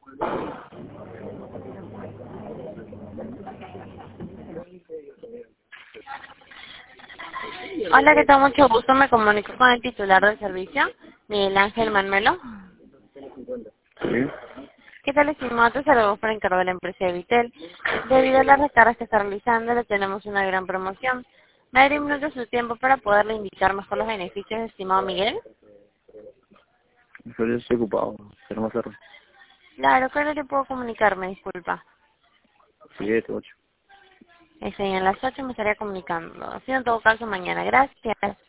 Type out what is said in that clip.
Hola, ¿qué tal? Mucho gusto. Me comunico con el titular del servicio, Miguel Ángel Manuelo. Sí. ¿Qué tal, estimado? Te saludo por encargo de la empresa de Vitel. Debido a las recargas que está realizando, le tenemos una gran promoción. ¿Me daría un minuto de su tiempo para poderle indicar mejor los beneficios, estimado Miguel? Yo estoy ocupado, pero más tarde. Claro, claro, le puedo comunicarme, disculpa. 7, 8. En las 8 me estaría comunicando. Así en todo caso mañana. Gracias.